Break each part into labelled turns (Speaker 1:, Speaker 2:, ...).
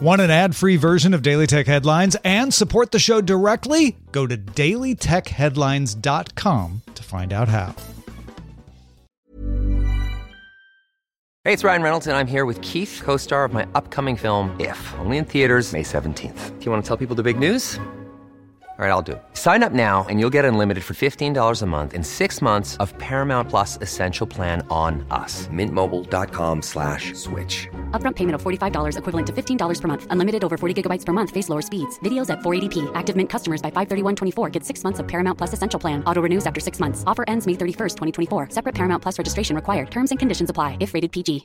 Speaker 1: Want an ad-free version of Daily Tech Headlines and support the show directly? Go to dailytechheadlines.com to find out how.
Speaker 2: Hey, it's Ryan Reynolds, and I'm here with Keith, co-star of my upcoming film, If, only in theaters May 17th. Do you want to tell people the big news? All right, I'll do it. Sign up now and you'll get unlimited for $15 a month and 6 months of Paramount Plus Essential Plan on us. MintMobile.com/switch.
Speaker 3: Upfront payment of $45 equivalent to $15 per month. Unlimited over 40 gigabytes per month. Face lower speeds. Videos at 480p. Active Mint customers by 531.24 get 6 months of Paramount Plus Essential Plan. Auto renews after 6 months. Offer ends May 31st, 2024. Separate Paramount Plus registration required. Terms and conditions apply if rated PG.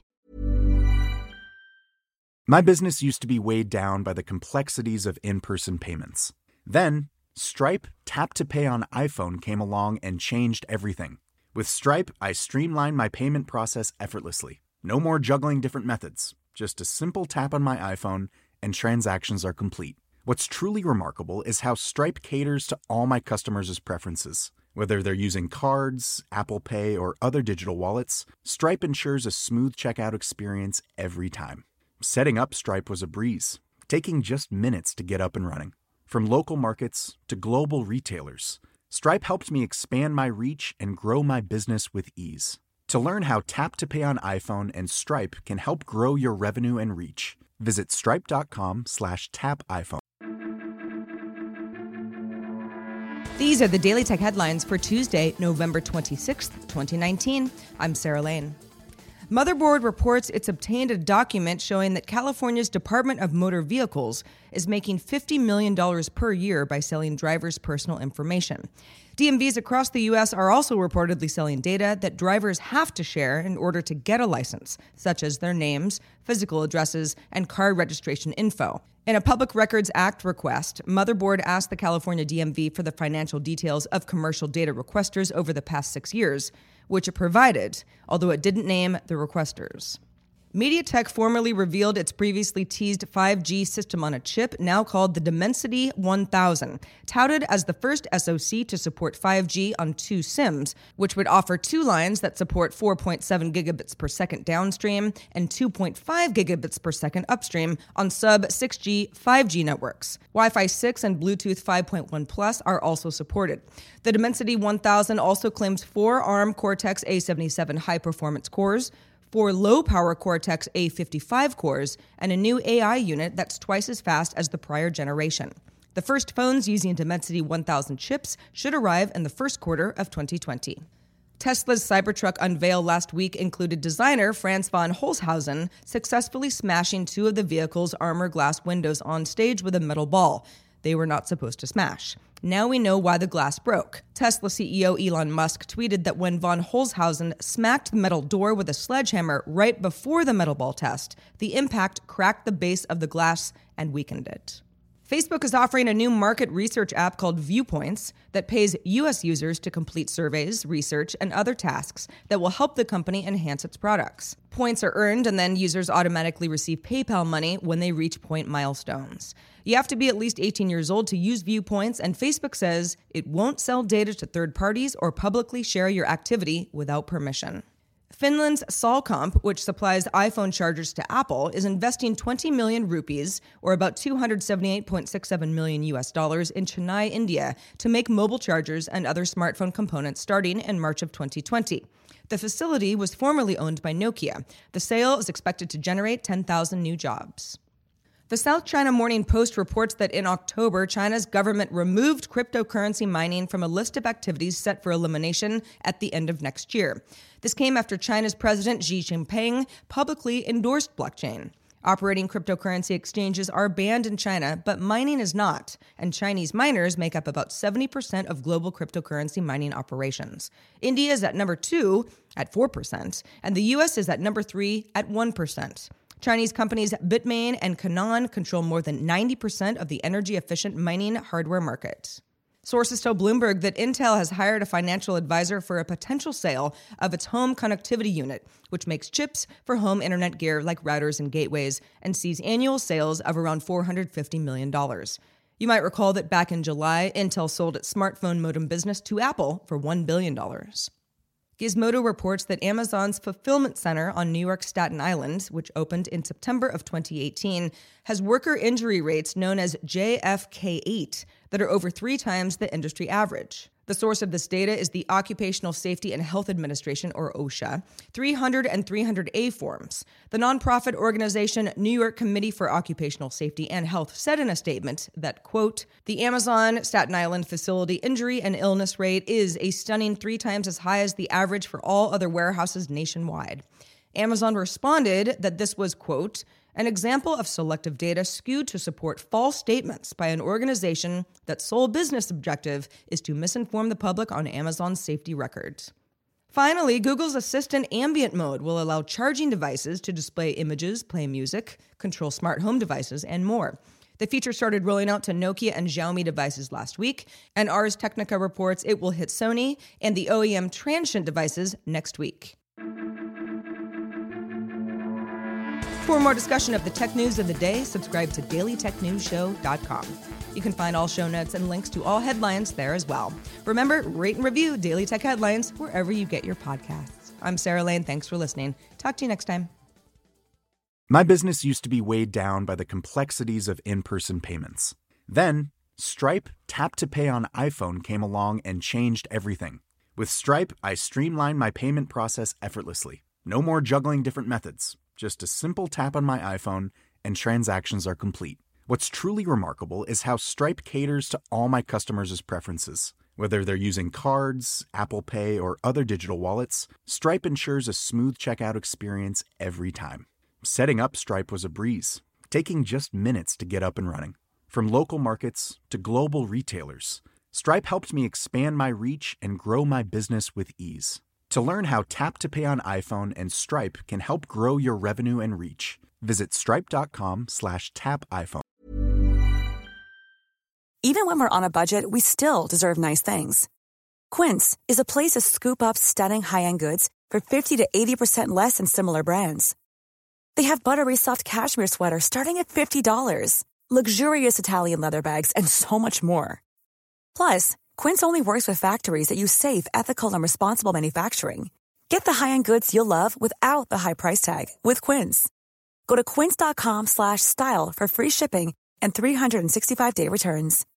Speaker 4: My business used to be weighed down by the complexities of in-person payments. Then, Stripe Tap to Pay on iPhone came along and changed everything. With Stripe, I streamlined my payment process effortlessly. No more juggling different methods. Just a simple tap on my iPhone and transactions are complete. What's truly remarkable is how Stripe caters to all my customers' preferences. Whether they're using cards, Apple Pay, or other digital wallets, Stripe ensures a smooth checkout experience every time. Setting up Stripe was a breeze, taking just minutes to get up and running. From local markets to global retailers, Stripe helped me expand my reach and grow my business with ease. To learn how Tap to Pay on iPhone and Stripe can help grow your revenue and reach, visit stripe.com/tapiphone.
Speaker 5: These are the Daily Tech Headlines for Tuesday, November 26th, 2019. I'm Sarah Lane. Motherboard reports it's obtained a document showing that California's Department of Motor Vehicles is making $50 million per year by selling drivers' personal information. DMVs across the U.S. are also reportedly selling data that drivers have to share in order to get a license, such as their names, physical addresses, and car registration info. In a Public Records Act request, Motherboard asked the California DMV for the financial details of commercial data requesters over the past 6 years, which it provided, although it didn't name the requesters. MediaTek formally revealed its previously teased 5G system on a chip, now called the Dimensity 1000, touted as the first SoC to support 5G on 2 SIMs, which would offer 2 lines that support 4.7 gigabits per second downstream and 2.5 gigabits per second upstream on sub-6G 5G networks. Wi-Fi 6 and Bluetooth 5.1 Plus are also supported. The Dimensity 1000 also claims 4 ARM Cortex-A77 high-performance cores, 4 low-power Cortex-A55 cores, and a new AI unit that's twice as fast as the prior generation. The first phones using Dimensity 1000 chips should arrive in the first quarter of 2020. Tesla's Cybertruck unveil last week included designer Franz von Holzhausen successfully smashing 2 of the vehicle's armor glass windows on stage with a metal ball they were not supposed to smash. Now we know why the glass broke. Tesla CEO Elon Musk tweeted that when von Holzhausen smacked the metal door with a sledgehammer right before the metal ball test, the impact cracked the base of the glass and weakened it. Facebook is offering a new market research app called Viewpoints that pays U.S. users to complete surveys, research, and other tasks that will help the company enhance its products. Points are earned, and then users automatically receive PayPal money when they reach point milestones. You have to be at least 18 years old to use Viewpoints, and Facebook says it won't sell data to third parties or publicly share your activity without permission. Finland's Solcomp, which supplies iPhone chargers to Apple, is investing 20 million rupees, or about $278.67 million in Chennai, India, to make mobile chargers and other smartphone components starting in March of 2020. The facility was formerly owned by Nokia. The sale is expected to generate 10,000 new jobs. The South China Morning Post reports that in October, China's government removed cryptocurrency mining from a list of activities set for elimination at the end of next year. This came after China's President Xi Jinping publicly endorsed blockchain. Operating cryptocurrency exchanges are banned in China, but mining is not, and Chinese miners make up about 70% of global cryptocurrency mining operations. India is at number 2 at 4%, and the U.S. is at number 3 at 1%. Chinese companies Bitmain and Canaan control more than 90% of the energy-efficient mining hardware market. Sources tell Bloomberg that Intel has hired a financial advisor for a potential sale of its home connectivity unit, which makes chips for home internet gear like routers and gateways, and sees annual sales of around $450 million. You might recall that back in July, Intel sold its smartphone modem business to Apple for $1 billion. Gizmodo reports that Amazon's fulfillment center on New York's Staten Island, which opened in September of 2018, has worker injury rates known as JFK8 that are over 3 times the industry average. The source of this data is the Occupational Safety and Health Administration, or OSHA, 300 and 300A forms. The nonprofit organization New York Committee for Occupational Safety and Health said in a statement that, quote, the Amazon Staten Island facility injury and illness rate is a stunning 3 times as high as the average for all other warehouses nationwide. Amazon responded that this was, quote, an example of selective data skewed to support false statements by an organization that's sole business objective is to misinform the public on Amazon's safety records. Finally, Google's Assistant Ambient Mode will allow charging devices to display images, play music, control smart home devices, and more. The feature started rolling out to Nokia and Xiaomi devices last week, and Ars Technica reports it will hit Sony and the OEM Transient devices next week. For more discussion of the tech news of the day, subscribe to dailytechnewsshow.com. You can find all show notes and links to all headlines there as well. Remember, rate and review Daily Tech Headlines wherever you get your podcasts. I'm Sarah Lane. Thanks for listening. Talk to you next time.
Speaker 4: My business used to be weighed down by the complexities of in-person payments. Then, Stripe Tap to Pay on iPhone came along and changed everything. With Stripe, I streamlined my payment process effortlessly. No more juggling different methods. Just a simple tap on my iPhone and transactions are complete. What's truly remarkable is how Stripe caters to all my customers' preferences. Whether they're using cards, Apple Pay, or other digital wallets, Stripe ensures a smooth checkout experience every time. Setting up Stripe was a breeze, taking just minutes to get up and running. From local markets to global retailers, Stripe helped me expand my reach and grow my business with ease. To learn how Tap to Pay on iPhone and Stripe can help grow your revenue and reach, visit stripe.com/tapiphone.
Speaker 6: Even when we're on a budget, we still deserve nice things. Quince is a place to scoop up stunning high-end goods for 50 to 80% less than similar brands. They have buttery soft cashmere sweaters starting at $50, luxurious Italian leather bags, and so much more. Plus, Quince only works with factories that use safe, ethical, and responsible manufacturing. Get the high-end goods you'll love without the high price tag with Quince. Go to quince.com/style for free shipping and 365-day returns.